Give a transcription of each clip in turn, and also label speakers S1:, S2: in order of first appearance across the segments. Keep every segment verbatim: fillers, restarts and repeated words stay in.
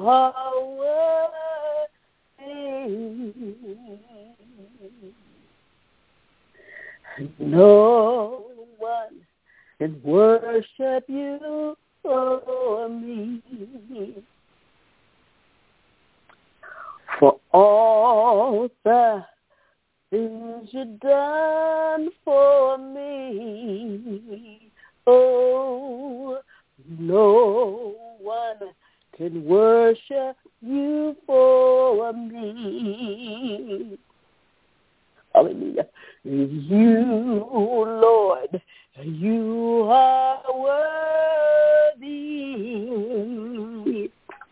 S1: are worthy. No one can worship you for me. For all the things you've done for me. Oh, no one can worship you for me. Hallelujah. You, Lord, you are worthy.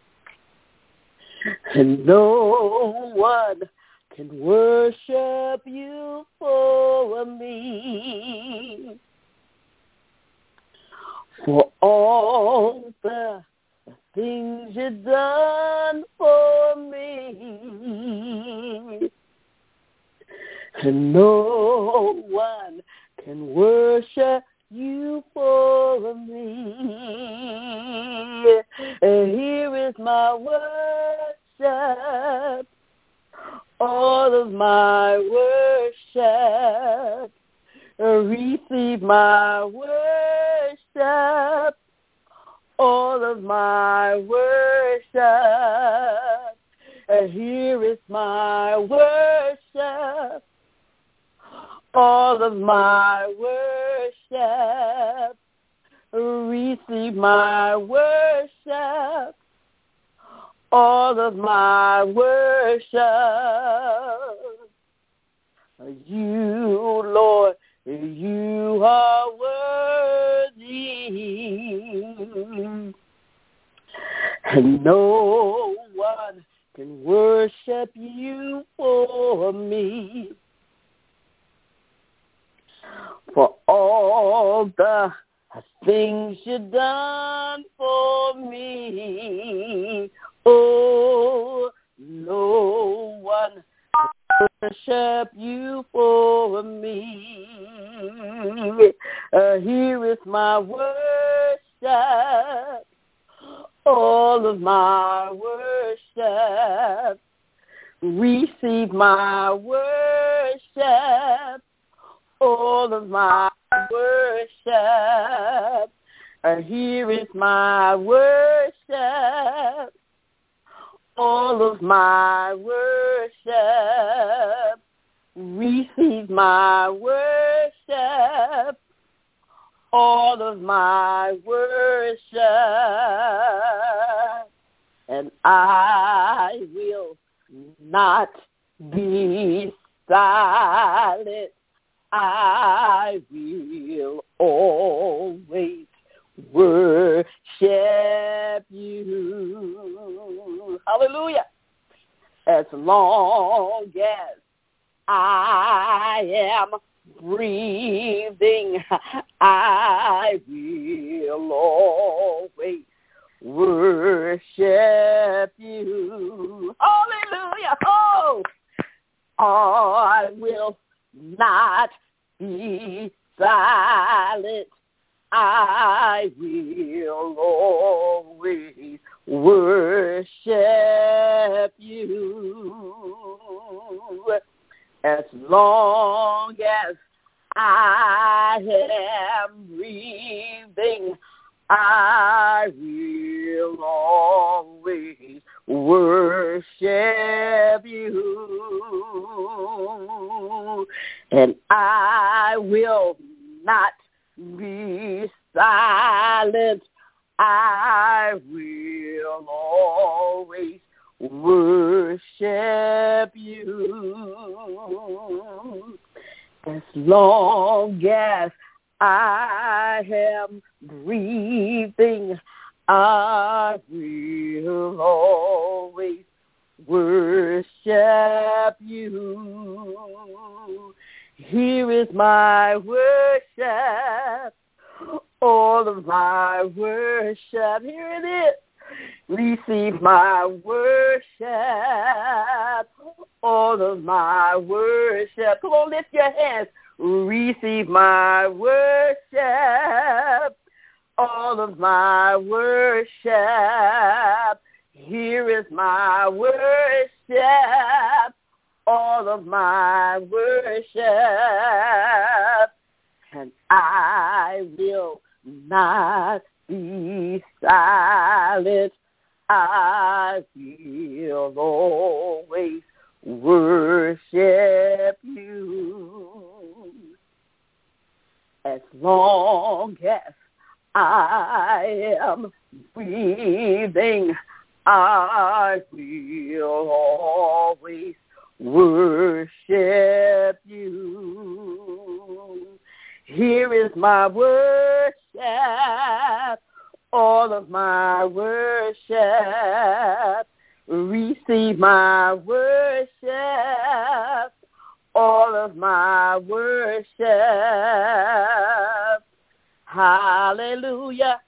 S1: And no one can worship you for me. For all the things you've done for me. And no one can worship you for me. And here is my worship, all of my worship. Receive my worship, all of my worship. And here is my worship, all of my worship. Receive my worship, all of my worship. You, Lord, you are worthy. And no one can worship you for me. For all the things you've done for me. Oh, no one can worship you for me. Uh, here is my worship, all of my worship. Receive my worship, all of my worship. Uh, here is my worship, all of my worship. Receive my worship, all of my worship. And I will not be silent. I will always worship you. Hallelujah. As long as I am breathing, I will always worship you. Hallelujah. Oh, I will not be silent. I will always worship you. As long as I am breathing, I will always worship you. And I will not be silent. I will always worship you. As long as I am breathing, I will always worship you. Here is my worship, all of my worship. Here it is. Receive my worship, all of my worship. Come on, lift your hands. Receive my worship, all of my worship. Here Here is my worship, all of my worship, and I will not be silent. I will always worship you. As long as I am breathing, I will always worship you. Here is my worship, all of my worship. Receive my worship, all of my worship. Hallelujah.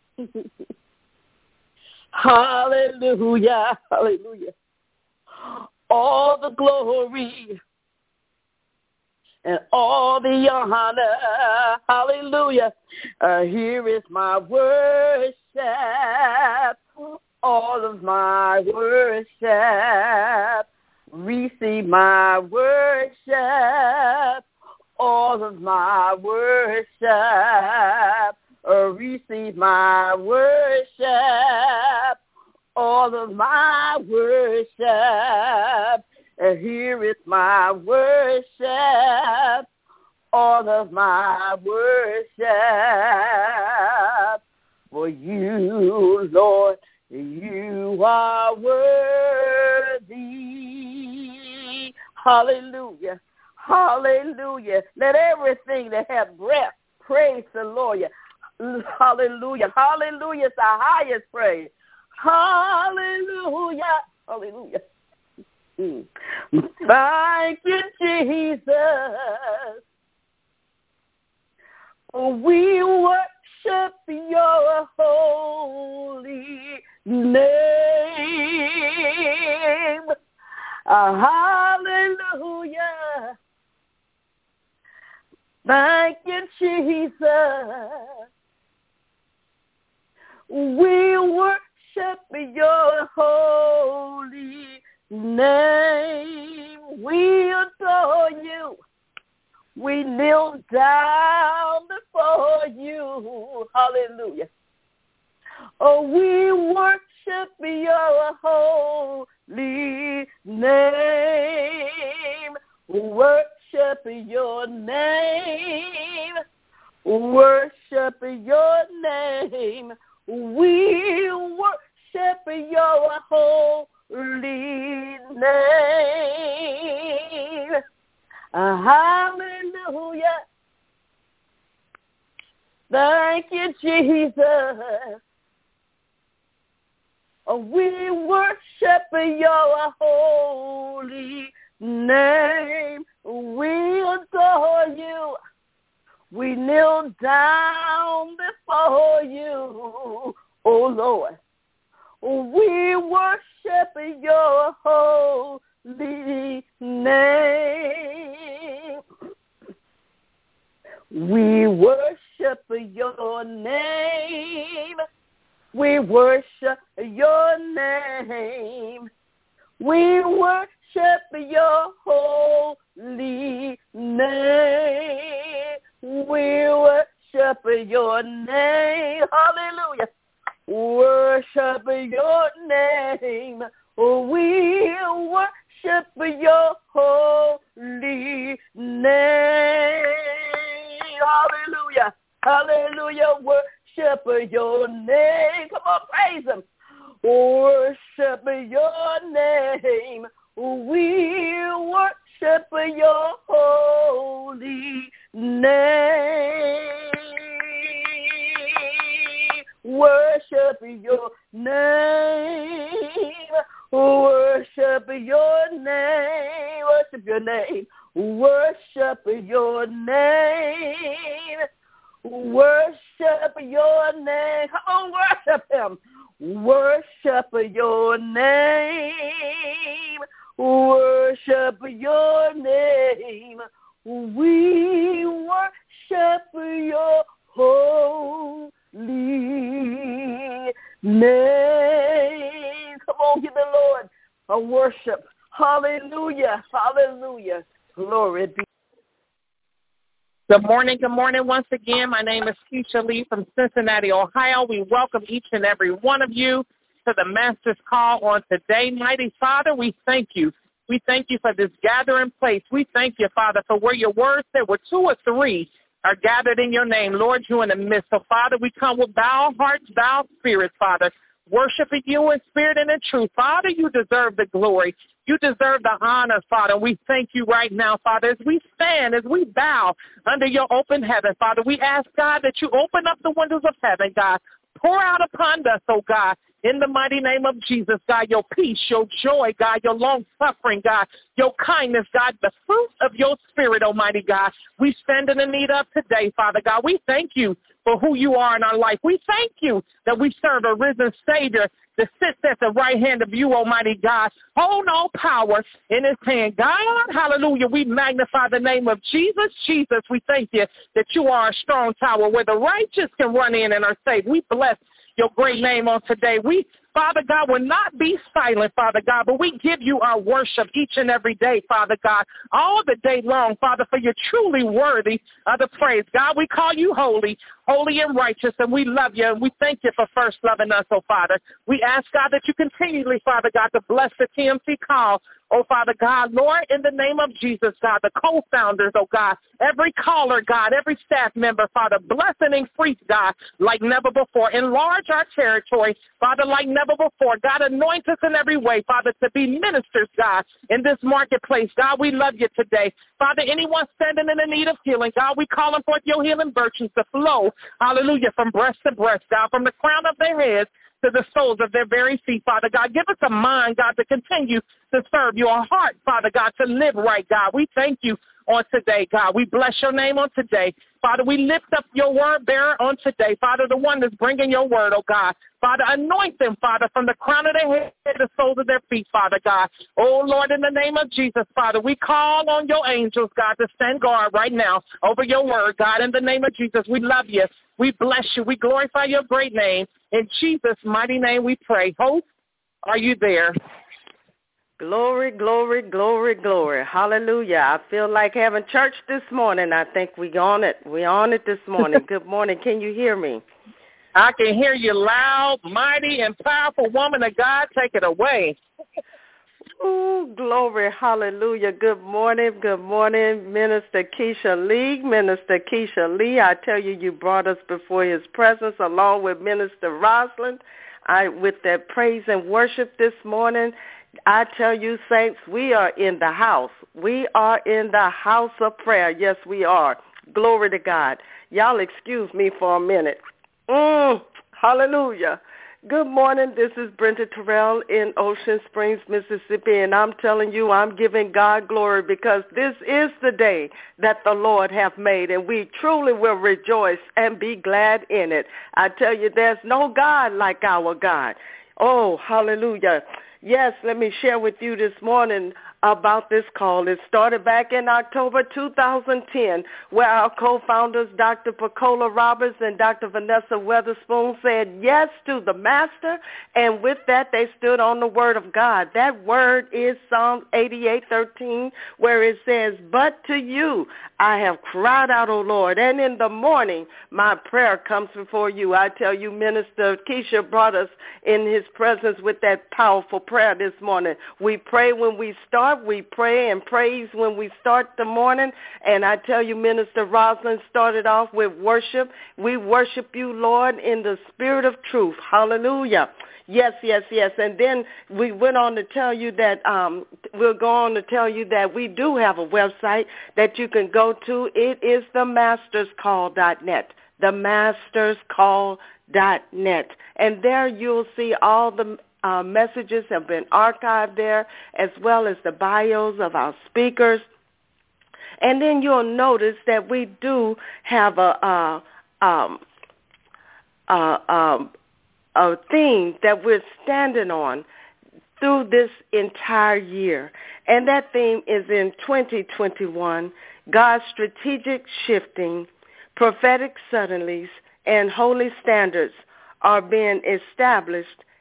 S1: Hallelujah. Hallelujah. All the glory and all the honor. Hallelujah. Uh, here is my worship, all of my worship. Receive my worship, all of my worship. Uh, receive my worship, all of my worship. Uh, here is my worship, all of my worship. For you, Lord, you are worthy. Hallelujah. Hallelujah. Let everything that have breath praise the Lord. Hallelujah. Hallelujah is the highest praise. Hallelujah. Hallelujah. Mm. Thank you, Jesus. We worship your holy name. Uh, hallelujah. Thank you, Jesus. We worship your holy name. We adore you. We kneel down before you. Hallelujah. Oh, we worship your holy name. Worship your name. Worship your name. We worship your holy name. Hallelujah. Thank you, Jesus. We worship your holy name. We adore you. We kneel down before you, oh Lord. We worship your holy name. We worship your name. We worship your name. We worship your holy name. We worship your name. Hallelujah. Worship your name. We worship your holy name. Hallelujah. Hallelujah. Worship your name. Come on, praise him. Worship your name. We worship your holy name. Worship your name. Worship your name. Worship your name. Worship your name. Worship your name. Come on, worship him. Worship your name. Worship your name. We worship your holy name. Come owe you, the Lord, a worship. Hallelujah. Hallelujah. Glory be.
S2: Good morning. Good morning once again. My name is Keisha Lee from Cincinnati, Ohio. We welcome each and every one of you to the Master's Call on today. Mighty Father, we thank you. We thank you for this gathering place. We thank you, Father, for where your word said where two or three are gathered in your name. Lord, you in the midst. So, Father, we come with bowed hearts, bowed spirits, Father, worshiping you in spirit and in truth. Father, you deserve the glory. You deserve the honor, Father. We thank you right now, Father, as we stand, as we bow under your open heaven, Father. We ask, God, that you open up the windows of heaven, God. Pour out upon us, oh God, in the mighty name of Jesus, God, your peace, your joy, God, your long-suffering, God, your kindness, God, the fruit of your spirit, almighty God. We stand in the need of today, Father God. We thank you for who you are in our life. We thank you that we serve a risen Savior that sits at the right hand of you, almighty God. Hold all power in his hand. God, hallelujah, we magnify the name of Jesus. Jesus, we thank you that you are a strong tower where the righteous can run in and are safe. We bless your great name on today. We, Father God, will not be silent, Father God, but we give you our worship each and every day, Father God, all the day long, Father, for you're truly worthy of the praise. God, we call you holy, holy and righteous, and we love you, and we thank you for first loving us, oh Father. We ask, God, that you continually, Father God, to bless the T M C call, oh Father God, Lord, in the name of Jesus, God, the co-founders, oh God, every caller, God, every staff member, Father, bless and increase, God, like never before. Enlarge our territory, Father, like never before. God, anoint us in every way, Father, to be ministers, God, in this marketplace. God, we love you today. Father, anyone standing in the need of healing, God, we call them forth your healing virtues to flow, hallelujah, from breast to breast, God, from the crown of their heads to the soles of their very feet, Father God. Give us a mind, God, to continue to serve you, a heart, Father God, to live right, God. We thank you on today, God. We bless your name on today. Father, we lift up your word bearer on today. Father, the one that's bringing your word, oh God. Father, anoint them, Father, from the crown of their head to the soles of their feet, Father God. Oh, Lord, in the name of Jesus, Father, we call on your angels, God, to stand guard right now over your word, God. In the name of Jesus, we love you. We bless you. We glorify your great name. In Jesus' mighty name we pray. Host, are you there?
S3: Glory, glory, glory, glory. Hallelujah. I feel like having church this morning. I think we on it. We on it this morning. Good morning. Can you hear me?
S2: I can hear you loud, mighty, and powerful woman of God. Take it away.
S3: Ooh, glory, hallelujah. Good morning, good morning, Minister Keisha Lee. Minister Keisha Lee, I tell you, you brought us before his presence along with Minister Rosalind. I, with that praise and worship this morning, I tell you, saints, we are in the house. We are in the house of prayer. Yes, we are. Glory to God. Y'all excuse me for a minute. Mm, hallelujah. Good morning. This is Brenda Terrell in Ocean Springs, Mississippi, and I'm telling you I'm giving God glory because this is the day that the Lord hath made, and we truly will rejoice and be glad in it. I tell you, there's no God like our God. Oh, hallelujah. Yes, let me share with you this morning about this call. It started back in October two thousand ten, where our co-founders, Doctor Pacola Roberts and Doctor Vanessa Weatherspoon, said yes to the Master, and with that they stood on the word of God. That word is Psalm eighty-eight thirteen, where it says, "But to you I have cried out, O Lord, and in the morning my prayer comes before you." I tell you, Minister Keisha brought us in his presence with that powerful prayer this morning. We pray when we start. We pray and praise when we start the morning. And I tell you, Minister Rosalind started off with worship. We worship you, Lord, in the spirit of truth. Hallelujah. Yes, yes, yes. And then we went on to tell you that um, we'll go on to tell you that we do have a website that you can go to. It is the masters call dot net, the masters call dot net. And there you'll see all the Uh, messages have been archived there, as well as the bios of our speakers. And then you'll notice that we do have a, uh, um, uh, um, a theme that we're standing on through this entire year. And that theme is in twenty twenty-one, God's strategic shifting, prophetic suddenlies, and holy standards are being established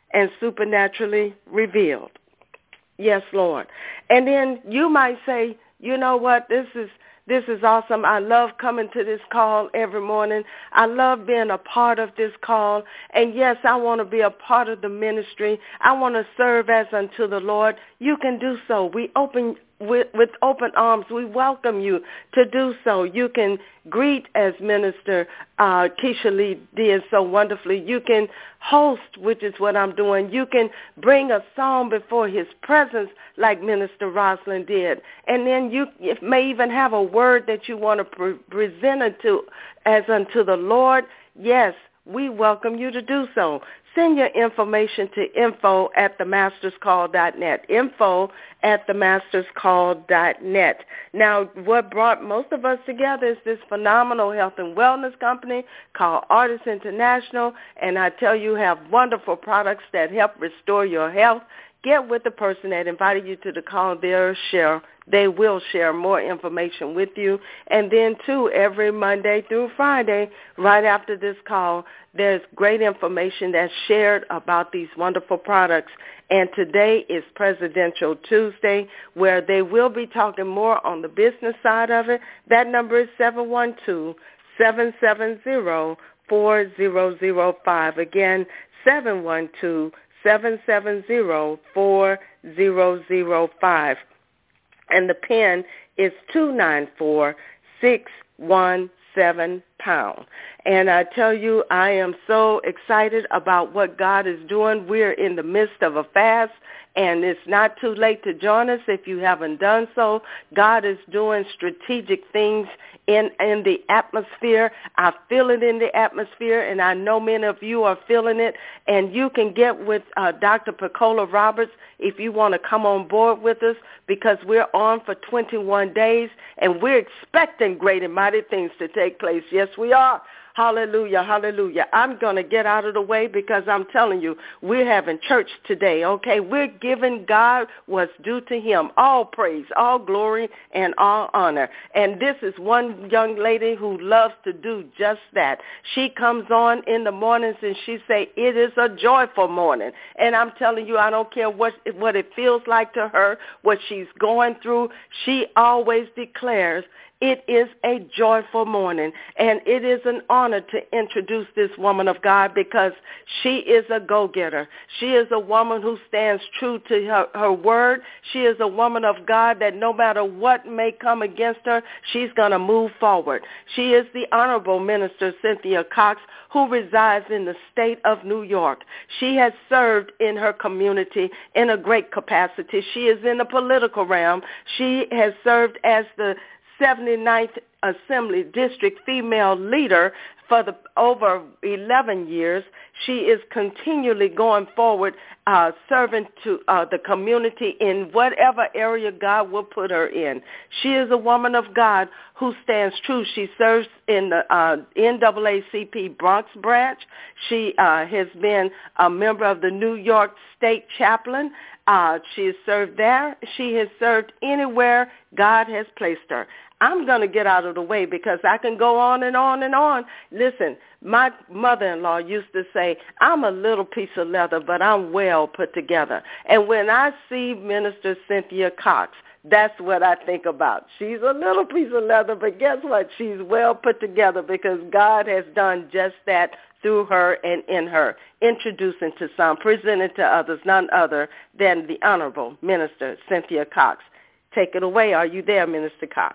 S3: and supernaturally revealed. Yes, Lord. And then you might say, you know what, this is This is awesome. I love coming to this call every morning. I love being a part of this call. And, yes, I want to be a part of the ministry. I want to serve as unto the Lord. You can do so. We open with, with open arms. We welcome you to do so. You can greet as Minister uh, Keisha Lee did so wonderfully. You can host, which is what I'm doing. You can bring a song before his presence like Minister Rosalind did. And then you may even have a word that you want to pre- present unto, as unto the Lord. Yes, we welcome you to do so. Send your information to info at the masters call dot net, info at the masters call dot net. Now, what brought most of us together is this phenomenal health and wellness company called Artis International, and I tell you, have wonderful products that help restore your health. Get with the person that invited you to the call. They'll share, they will share more information with you. And then, too, every Monday through Friday, right after this call, there's great information that's shared about these wonderful products. And today is Presidential Tuesday, where they will be talking more on the business side of it. That number is seven one two, seven seven zero, four zero zero five. Again, seven one two, seven seven zero, four zero zero five. And the PIN is two nine four, six one seven pound. And I tell you, I am so excited about what God is doing. We're in the midst of a fast, and it's not too late to join us if you haven't done so. God is doing strategic things in, in the atmosphere. I feel it in the atmosphere, and I know many of you are feeling it. And you can get with uh, Doctor Pecola Roberts if you want to come on board with us, because we're on for twenty-one days, and we're expecting great and mighty things to take place. Yes, we are. Hallelujah, hallelujah. I'm going to get out of the way because I'm telling you, we're having church today, okay? We're giving God what's due to him, all praise, all glory, and all honor. And this is one young lady who loves to do just that. She comes on in the mornings and she say, it is a joyful morning. And I'm telling you, I don't care what, what it feels like to her, what she's going through. She always declares, it is a joyful morning, and it is an honor to introduce this woman of God because she is a go-getter. She is a woman who stands true to her, her word. She is a woman of God that no matter what may come against her, she's going to move forward. She is the Honorable Minister Cynthia Cox, who resides in the state of New York. She has served in her community in a great capacity. She is in the political realm. She has served as the seventy-ninth Assembly District female leader for the over eleven years. She is continually going forward, uh, serving to uh, the community in whatever area God will put her in. She is a woman of God who stands true. She serves in the uh, N double A C P Bronx branch. She uh, has been a member of the New York State Chaplain. Uh, she has served there. She has served anywhere God has placed her. I'm going to get out of the way because I can go on and on and on. Listen, my mother-in-law used to say, I'm a little piece of leather, but I'm well put together. And when I see Minister Cynthia Cox, that's what I think about. She's a little piece of leather, but guess what? She's well put together because God has done just that through her and in her, introducing to some, presenting to others, none other than the Honorable Minister Cynthia Cox. Take it away. Are you there, Minister Cox?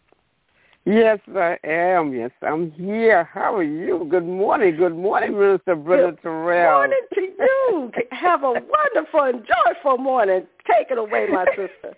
S4: Yes, I am. Yes, I'm here. How are you? Good morning. Good morning, Minister Brenda Terrell.
S3: Good morning to you. Have a wonderful and joyful morning. Take it away, my sister.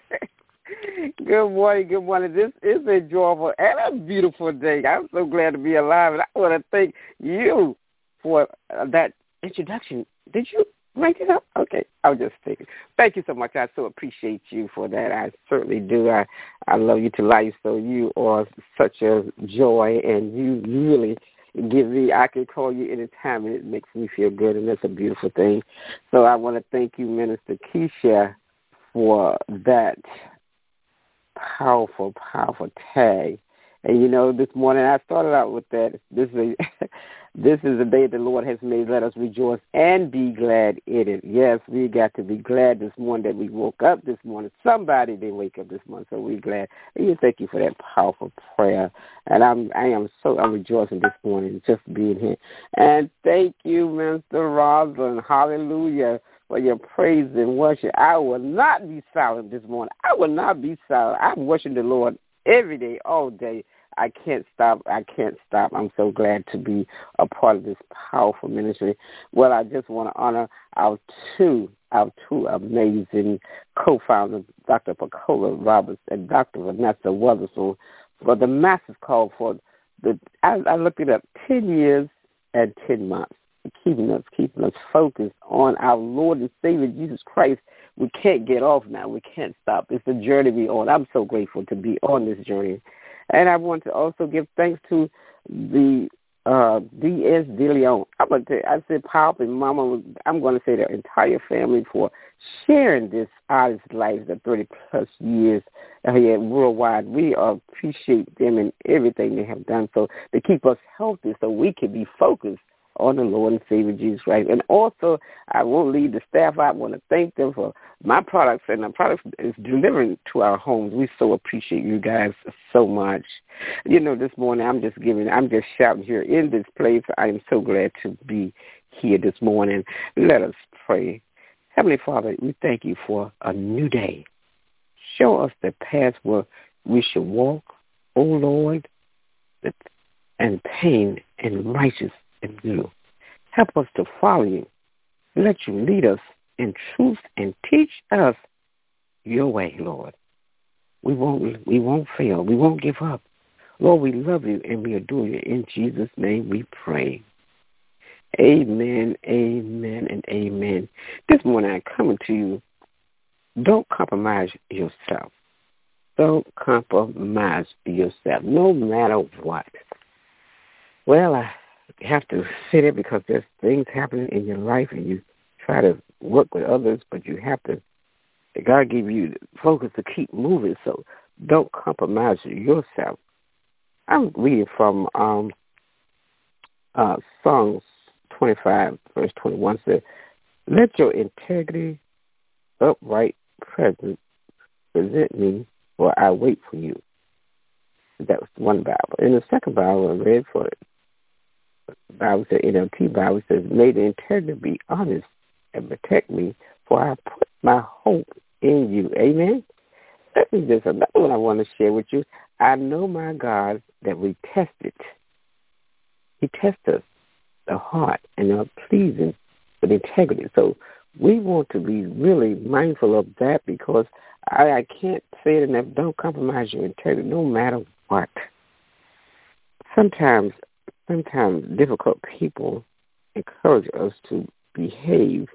S4: Good morning. Good morning. This is a joyful and a beautiful day. I'm so glad to be alive, and I want to thank you for that introduction. Did you write it up? Okay. I was just thinking. Thank you so much. I so appreciate you for that. I certainly do. I, I love you to life, so you are such a joy, and you really give me, I can call you anytime, and it makes me feel good, and that's a beautiful thing. So I want to thank you, Minister Keisha, for that powerful, powerful tag. And, you know, this morning I started out with that. This is a, this is the day the Lord has made. Let us rejoice and be glad in it. Yes, we got to be glad this morning that we woke up this morning. Somebody didn't wake up this morning, so we're glad. And you thank you for that powerful prayer. And I'm, I am so, I'm rejoicing this morning just being here. And thank you, Mister Rosalind. Hallelujah. For your praise and worship. I will not be silent this morning. I will not be silent. I'm worshiping the Lord every day, all day. I can't stop. I can't stop. I'm so glad to be a part of this powerful ministry. Well, I just want to honor our two, our two amazing co-founders, Doctor Pacola Roberts and Doctor Vanessa Weatherspoon, for the Master's Call for the, I, I looked it up, ten years and ten months. Keeping us, keeping us focused on our Lord and Savior Jesus Christ. We can't get off now. We can't stop. It's the journey we're on. I'm so grateful to be on this journey. And I want to also give thanks to the uh, D S De Leon. I'm going to I said Pop and Mama, I'm going to say their entire family for sharing this artist life, the thirty-plus years here worldwide. We appreciate them and everything they have done so to keep us healthy so we can be focused on the Lord and Savior Jesus Christ. And also, I won't leave the staff out. I want to thank them for my products, and the products is delivering to our homes. We so appreciate you guys so much. You know, this morning I'm just giving, I'm just shouting here in this place. I am so glad to be here this morning. Let us pray. Heavenly Father, we thank you for a new day. Show us the path where we should walk, O Lord, and pain and righteous and you. Help us to follow you. Let you lead us in truth and teach us your way, Lord. We won't we won't fail. We won't give up. Lord, we love you and we adore you. In Jesus' name we pray. Amen, amen, and amen. This morning I'm coming to you. Don't compromise yourself. Don't compromise yourself, no matter what. Well, I have to say that because there's things happening in your life and you try to work with others, but you have to, God give you the focus to keep moving, so don't compromise yourself. I'm reading from um, uh, Psalms twenty-five, verse twenty-one, says, let your integrity, upright presence present me, for I wait for you. That was one Bible. In the second Bible I read for it, Bible said, N L T Bible says, may the integrity be honest and protect me, for I put my hope in you. Amen. That is just another one I want to share with you. I know my God that we test it. He tests us, the heart, and are pleasing with integrity. So we want to be really mindful of that because I, I can't say it enough. Don't compromise your integrity no matter what. Sometimes Sometimes difficult people encourage us to behave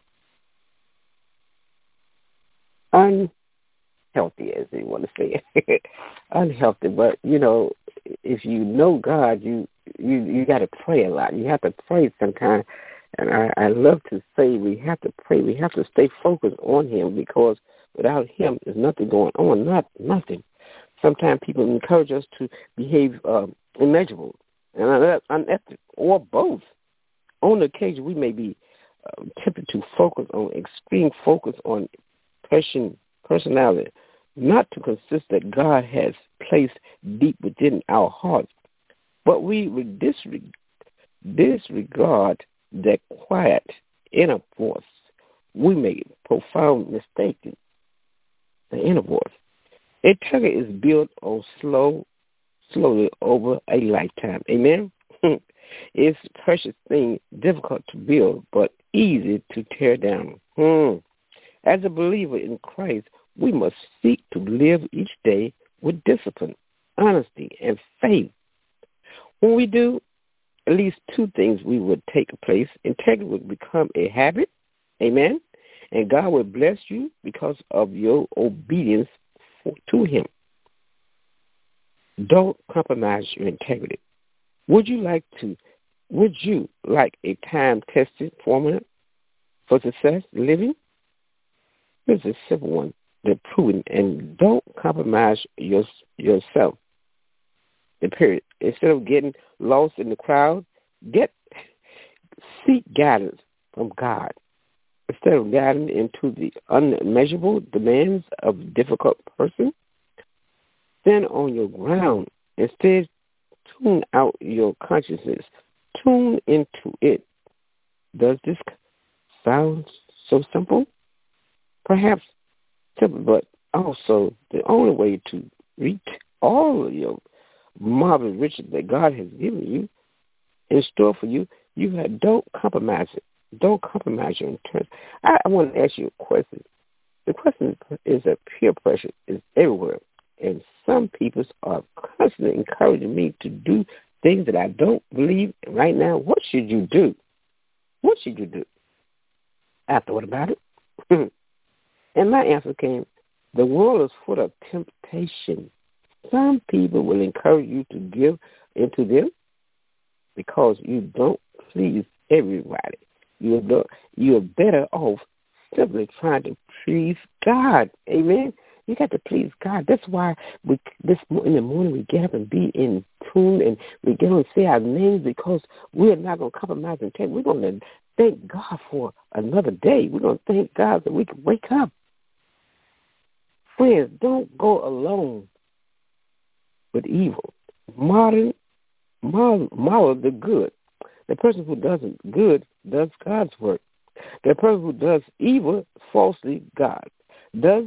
S4: unhealthy, as they want to say it. Unhealthy, but, you know, if you know God, you you, you got to pray a lot. You have to pray sometimes. And I, I love to say we have to pray. We have to stay focused on him because without him, there's nothing going on, not nothing. Sometimes people encourage us to behave uh, immeasurable and unethical, or both. On occasion, we may be uh, tempted to focus on extreme focus on person, personality, not to consist that God has placed deep within our hearts, but we would disregard, disregard that quiet inner voice. We make profound mistakes in the inner voice. Integrity is built on slow slowly over a lifetime. Amen? It's a precious thing, difficult to build, but easy to tear down. Hmm. As a believer in Christ, we must seek to live each day with discipline, honesty, and faith. When we do, at least two things we would take place. Integrity would become a habit. Amen? And God will bless you because of your obedience to him. Don't compromise your integrity. Would you like to, would you like a time-tested formula for success living? Here's a simple one that proven, and don't compromise your, yourself. the period. Instead of getting lost in the crowd, get seek guidance from God. Instead of guiding into the unmeasurable demands of a difficult person, stand on your ground. Instead, tune out your consciousness. Tune into it. Does this sound so simple? Perhaps simple, but also the only way to reach all of your marvelous riches that God has given you in store for you. You have, don't compromise it. Don't compromise your intent. I, I want to ask you a question. The question is that peer pressure is everywhere, and some people are constantly encouraging me to do things that I don't believe right now. What should you do? What should you do? I thought about it, and my answer came, the world is full of temptation. Some people will encourage you to give into them because you don't please everybody. You're, the, you're better off simply trying to please God. Amen? You got to please God. That's why we this in the morning we get up and be in tune, and we get on and say our names, because we're not going to compromise and take. We're going to thank God for another day. We're going to thank God that we can wake up. Friends, don't go alone with evil. Modern, model, model the good. The person who does good does God's work. The person who does evil falsely God does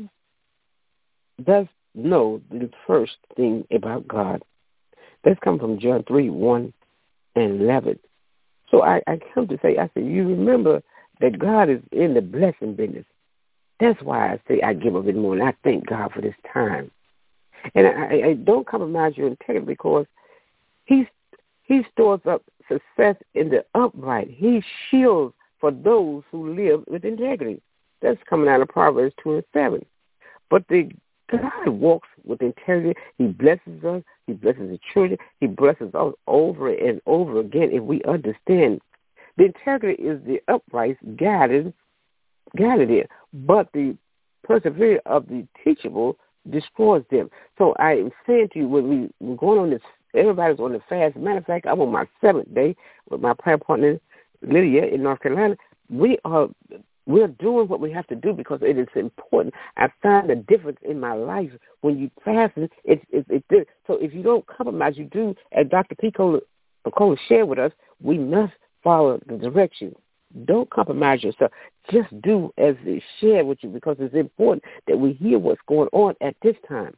S4: does know the first thing about God. That's come from John three, one and eleven. So I, I come to say, I say, you remember that God is in the blessing business. That's why I say I give up in the morning. I thank God for this time. And I, I don't compromise your integrity, because he's, he stores up success in the upright. He shields for those who live with integrity. That's coming out of Proverbs two and seven. But the God walks with integrity. He blesses us. He blesses the children. He blesses us over and over again if we understand. The integrity is the upright guided, guided it, but the perseverance of the teachable destroys them. So I am saying to you, when we, we're going on this, everybody's on the fast. Matter of fact, I'm on my seventh day with my prayer partner, Lydia, in North Carolina. We are we're doing what we have to do because it is important. I find a difference in my life when you fast. It's it's it, so if you don't compromise, you do, as Doctor Pico Picola shared with us, we must follow the directions. Don't compromise yourself. Just do as they share with you, because it's important that we hear what's going on at this time.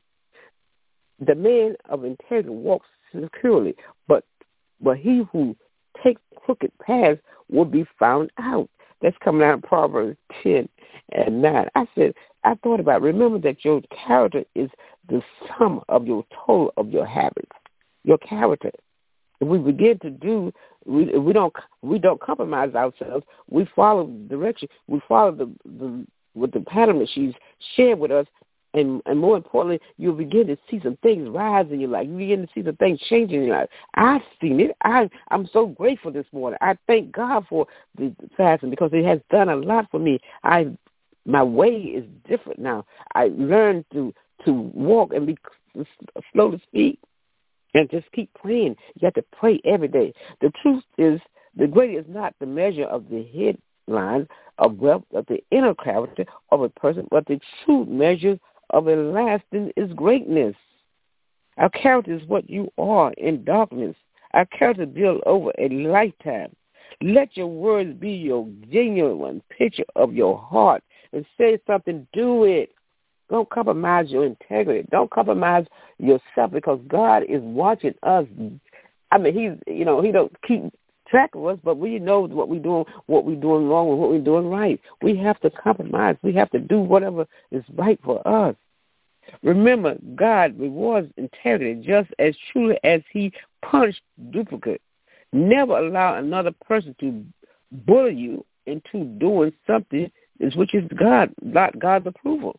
S4: The man of integrity walks securely, but but he who takes crooked paths will be found out. That's coming out of Proverbs ten and nine. I said, I thought about, remember that your character is the sum of your total of your habits. Your character. If we begin to do, we we don't we don't compromise ourselves. We follow the direction. We follow the, the with the pattern that she's shared with us. And, and more importantly, you'll begin to see some things rise in your life. You begin to see some things change in your life. I've seen it. I, I'm so grateful this morning. I thank God for the fasting, because it has done a lot for me. I, my way is different now. I learned to, to walk and be slow to speak and just keep praying. You have to pray every day. The truth is, the great is not the measure of the headlines of wealth, of the inner character of a person, but the true measure of a lasting is greatness. Our character is what you are in darkness. Our character built over a lifetime. Let your words be your genuine picture of your heart, and say something, do it. Don't compromise your integrity. Don't compromise yourself, because God is watching us. I mean, he's, you know, he don't keep track of us, but we know what we're doing, what we're doing wrong and what we're doing right. We have to compromise. We have to do whatever is right for us. Remember, God rewards integrity just as truly as he punished duplicate. Never allow another person to bully you into doing something which is God, not God's approval.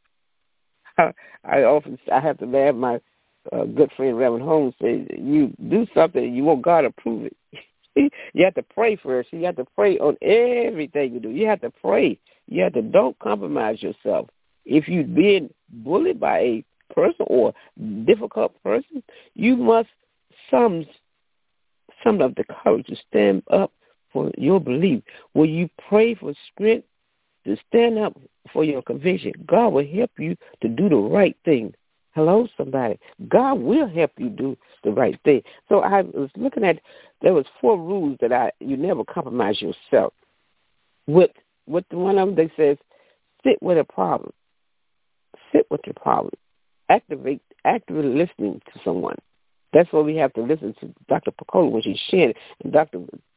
S4: I, I often I have to laugh. My uh, good friend Reverend Holmes says, you do something and you want God to approve it. You have to pray first. You have to pray on everything you do. You have to pray. You have to, don't compromise yourself. If you're being bullied by a person or difficult person, you must some, some of the courage to stand up for your belief. Will you pray for strength to stand up for your conviction? God will help you to do the right thing. Hello, somebody. God will help you do the right thing. So I was looking at, there was four rules that I, you never compromise yourself. With, with one of them, they says, sit with a problem. Sit with your problem. Activate, actively listening to someone. That's why we have to listen to Doctor Picola when she's sharing. And Doctor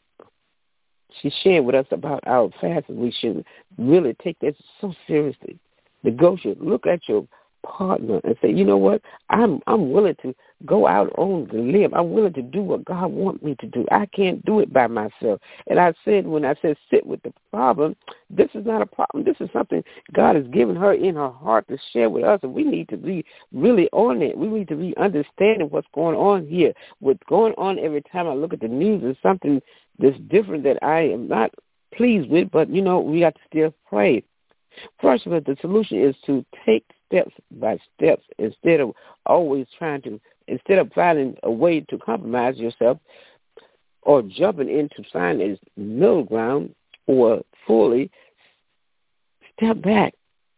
S4: She's sharing with us about our fast, and we should really take that so seriously. Negotiate. Look at your partner and say, you know what, I'm I'm willing to go out on the limb. I'm willing to do what God wants me to do. I can't do it by myself. And I said, when I said sit with the problem, this is not a problem. This is something God has given her in her heart to share with us, and we need to be really on it. We need to be understanding what's going on here. What's going on every time I look at the news is something that's different that I am not pleased with, but, you know, we got to still pray. First of all, the solution is to take steps by steps instead of always trying to, instead of finding a way to compromise yourself or jumping into finding a middle ground or fully, step back.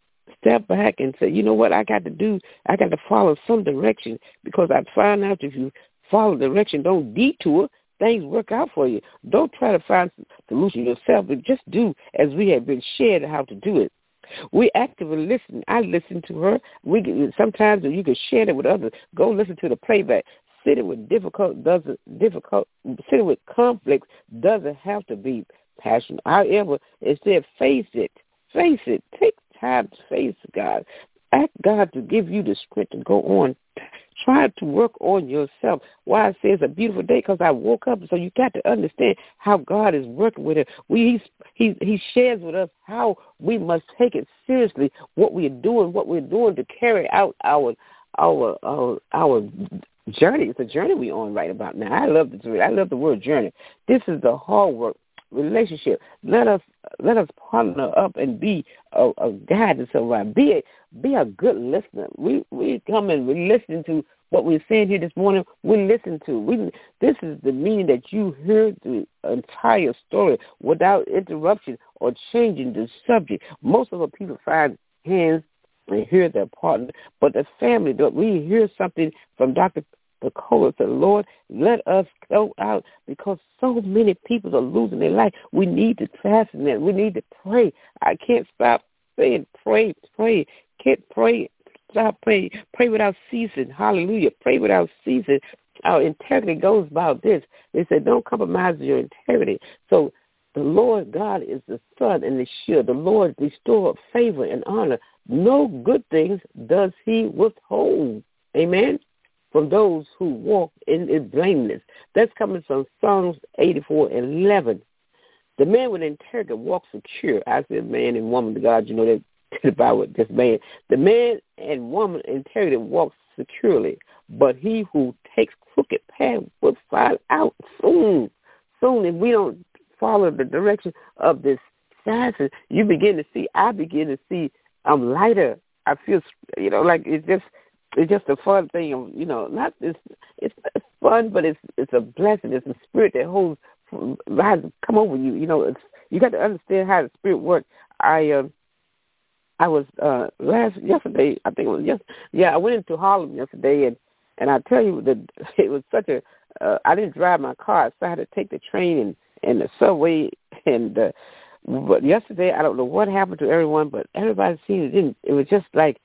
S4: Step back and say, you know what, I got to do, I got to follow some direction, because I found out if you follow direction, don't detour, things work out for you. Don't try to find a solution yourself, but just do as we have been shared how to do it. We actively listen. I listen to her. We can, sometimes you can share it with others. Go listen to the playback. Sitting with difficult doesn't difficult. Sitting with conflicts doesn't have to be passionate. However, instead face it. Face it. Take time to face God. Ask God to give you the strength to go on. Try to work on yourself. Why I say it's a beautiful day, because I woke up. So you got to understand how God is working with it. We he he shares with us how we must take it seriously. What we're doing, what we're doing to carry out our our our our journey. It's a journey we're on right about now. I love the I love the word journey. This is the hard work relationship. Let us let us partner up and be a, a guide to someone. Be a be a good listener. We we come and we listen to what we're saying here this morning. We listen to. We this is the meaning that you heard the entire story without interruption or changing the subject. Most of the people find hands and hear their partner, but the family don't. We hear something from Doctor Picola said, Lord, let us go out, because so many people are losing their life. We need to fasten that. We need to pray. I can't stop saying pray, pray. Can't pray. Stop praying. Pray without ceasing. Hallelujah. Pray without ceasing. Our integrity goes about this. They said, don't compromise your integrity. So the Lord God is the sun and the shield. The Lord restore favor and honor. No good things does he withhold. Amen. From those who walk in his blameless. That's coming from Psalms eighty-four and eleven. The man with integrity walks secure. I said man and woman to God, you know that about what this man. The man and woman integrity walks securely, but he who takes crooked path will find out soon. Soon, if we don't follow the direction of this fashion, you begin to see, I begin to see I'm lighter. I feel, you know, like it's just, it's just a fun thing, you know. Not it's it's fun, but it's it's a blessing. It's a spirit that holds has come over you. You know, it's you got to understand how the spirit works. I uh, I was uh, last yesterday. I think it was yes. Yeah, I went into Harlem yesterday, and and I tell you that it was such a. Uh, I didn't drive my car, so I had to take the train and and the subway. And uh, but yesterday, I don't know what happened to everyone, but everybody seemed it didn't. It was just like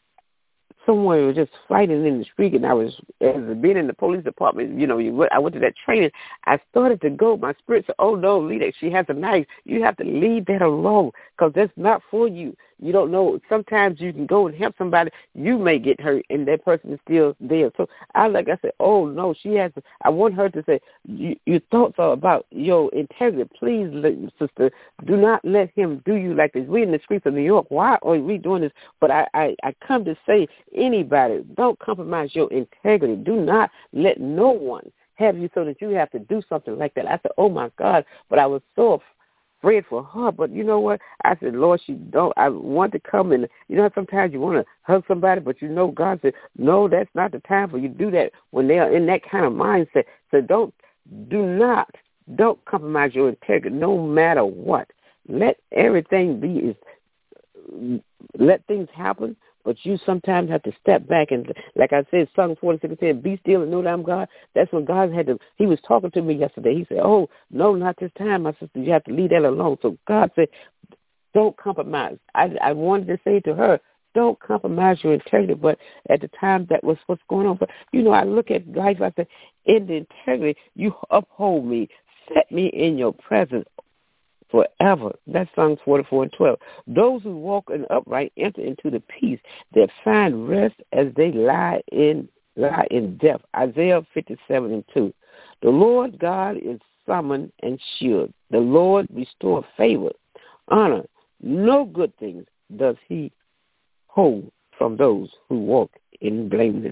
S4: someone was just fighting in the street, and I was, as being in the police department, you know, you, I went to that training. I started to go. My spirit said, oh, no, Lita, she has a knife. You have to leave that alone, because that's not for you. You don't know. Sometimes you can go and help somebody. You may get hurt, and that person is still there. So I, like I said, oh, no, she has to. I want her to say, your thoughts are about your integrity. Please, sister, do not let him do you like this. We're in the streets of New York. Why are we doing this? But I, I, I come to say, anybody, don't compromise your integrity. Do not let no one have you so that you have to do something like that. I said, oh, my God. But I was so afraid for her. But you know what? I said, Lord, she don't. I want to come and, you know, sometimes you want to hug somebody, but you know God said, no, that's not the time for you to do that when they are in that kind of mindset. So don't, do not, don't compromise your integrity no matter what. Let everything be, is, let things happen. But you sometimes have to step back and, like I said, Psalm forty-six said, be still and know that I'm God. That's when God had to, he was talking to me yesterday. He said, oh, no, not this time, my sister. You have to leave that alone. So God said, don't compromise. I, I wanted to say to her, don't compromise your integrity. But at the time, that was what's going on. But, you know, I look at life, I said, in the integrity, you uphold me, set me in your presence forever. That's Psalms forty-four and twelve. Those who walk in upright enter into the peace that find rest as they lie in lie in death. Isaiah fifty-seven and two. The Lord God is summoned and shield. The Lord restore favor, honor. No good things does he hold from those who walk in blameless.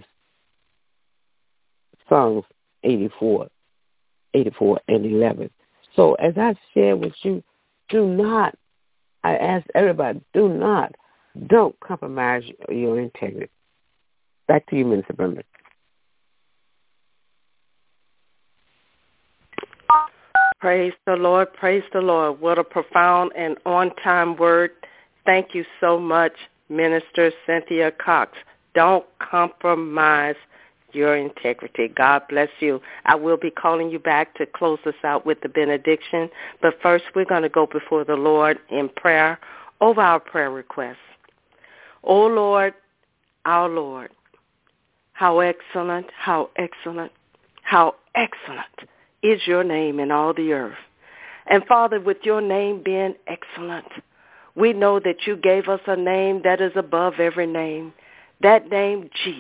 S4: Psalms eighty-four, eighty-four and eleven. So as I share with you, do not, I ask everybody, do not, don't compromise your integrity. Back to you, Minister Brenda.
S3: Praise the Lord, praise the Lord. What a profound and on-time word. Thank you so much, Minister Cynthia Cox. Don't compromise your integrity. God bless you. I will be calling you back to close us out with the benediction. But first, we're going to go before the Lord in prayer over our prayer requests. Oh, Lord, our Lord, how excellent, how excellent, how excellent is your name in all the earth. And, Father, with your name being excellent, we know that you gave us a name that is above every name, that name, Jesus.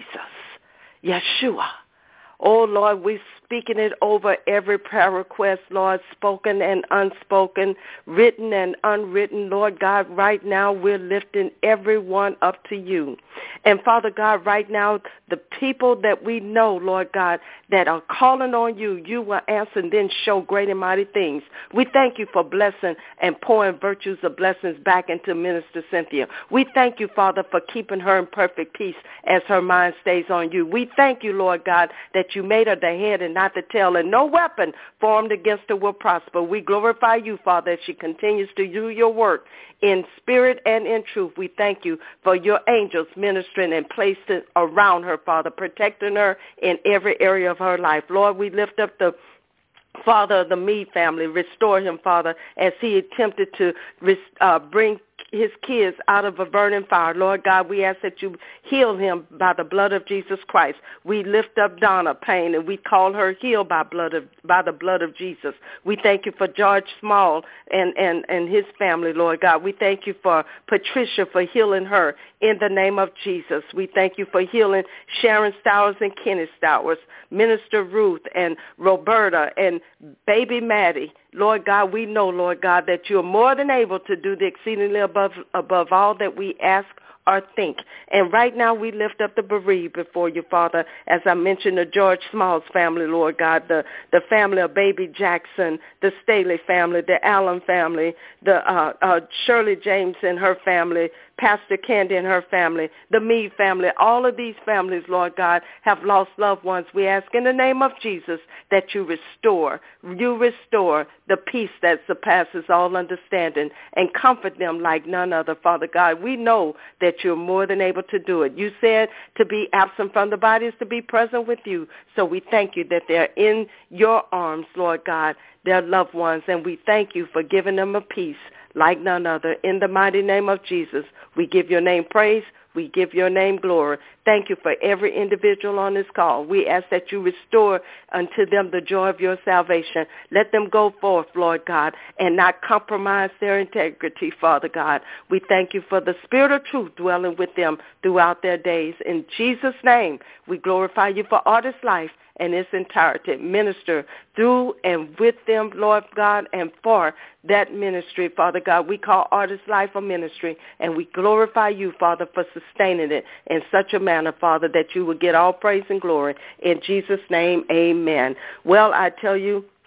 S3: Yeshua. Oh, Lord, we're speaking it over every prayer request, Lord, spoken and unspoken, written and unwritten. Lord God, right now we're lifting everyone up to you. And, Father God, right now, the people that we know, Lord God, that are calling on you, you will answer and then show great and mighty things. We thank you for blessing and pouring virtues of blessings back into Minister Cynthia. We thank you, Father, for keeping her in perfect peace as her mind stays on you. We thank you, Lord God, that you made her the head and not the tail, and no weapon formed against her will prosper. We glorify you, Father, as she continues to do your work in spirit and in truth. We thank you for your angels ministering and placed it around her, Father, protecting her in every area of her life. Lord, we lift up the father of the Meade family. Restore him, Father, as he attempted to uh, bring his kids out of a burning fire. Lord God, we ask that you heal him by the blood of Jesus Christ. We lift up Donna Payne, and we call her healed by blood of by the blood of Jesus. We thank you for George Small and, and, and his family, Lord God. We thank you for Patricia for healing her in the name of Jesus. We thank you for healing Sharon Stowers and Kenny Stowers, Minister Ruth and Roberta and baby Maddie. Lord God, we know, Lord God, that you're more than able to do the exceedingly above above all that we ask or think. And right now we lift up the bereaved before you, Father, as I mentioned the George Smalls family, Lord God, the, the family of baby Jackson, the Staley family, the Allen family, the uh, uh, Shirley James and her family, Pastor Candy and her family, the Meade family. All of these families, Lord God, have lost loved ones. We ask in the name of Jesus that you restore, you restore the peace that surpasses all understanding and comfort them like none other, Father God. We know that you're more than able to do it. You said to be absent from the body is to be present with you. So we thank you that they're in your arms, Lord God, their loved ones, and we thank you for giving them a peace like none other. In the mighty name of Jesus, we give your name praise. We give your name glory. Thank you for every individual on this call. We ask that you restore unto them the joy of your salvation. Let them go forth, Lord God, and not compromise their integrity, Father God. We thank you for the spirit of truth dwelling with them throughout their days. In Jesus' name, we glorify you for Artist Life and its entirety. Minister through and with them, Lord God, and for that ministry, Father God. We call Artist Life a ministry, and we glorify you, Father, for sustaining it in such a manner, Father, that you will get all praise and glory. In Jesus' name, amen. Well, I tell you,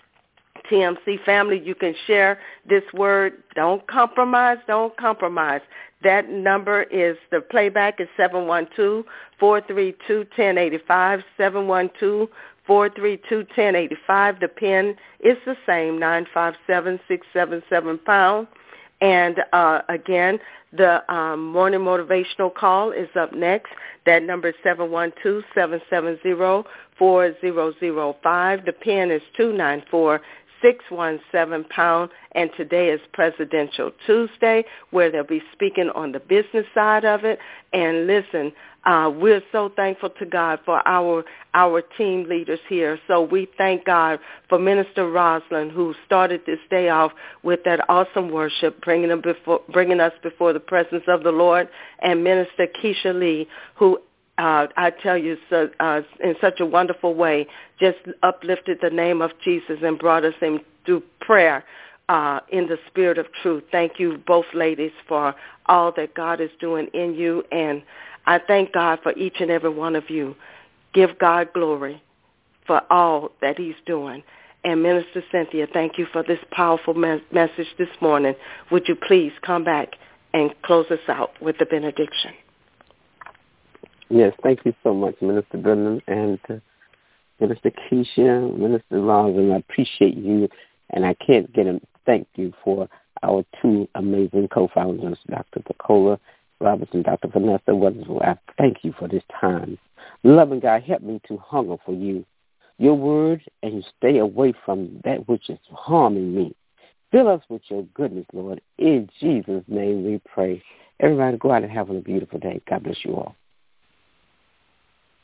S3: T M C family, you can share this word. Don't compromise. Don't compromise. That number is, the playback is seven one two, four three two, one zero eight five, seven one two, four three two, one zero eight five. The PIN is the same, nine five seven, six seven seven pound. And uh, again, the um, morning motivational call is up next. That number is seven one two, seven seven zero, four zero zero five. The PIN is two nine four, six one seven pound. And today is Presidential Tuesday, where they'll be speaking on the business side of it. And listen, uh, we're so thankful to God for our our team leaders here. So we thank God for Minister Roslyn, who started this day off with that awesome worship, bringing them before, bringing us before the presence of the Lord, and Minister Keisha Lee, who Uh, I tell you, so, uh, in such a wonderful way, just uplifted the name of Jesus and brought us in through prayer uh, in the spirit of truth. Thank you, both ladies, for all that God is doing in you, and I thank God for each and every one of you. Give God glory for all that he's doing. And Minister Cynthia, thank you for this powerful me- message this morning. Would you please come back and close us out with the benediction?
S4: Yes, thank you so much, Minister Goodman and uh, Minister Keisha, Minister Roslyn. I appreciate you, and I can't get a thank you for our two amazing co-founders, Doctor Pacola Robertson, Doctor Vanessa Weatherspoon. I thank you for this time. Loving God, help me to hunger for you, your word, and you stay away from that which is harming me. Fill us with your goodness, Lord. In Jesus' name we pray. Everybody go out and have a beautiful day. God bless you all.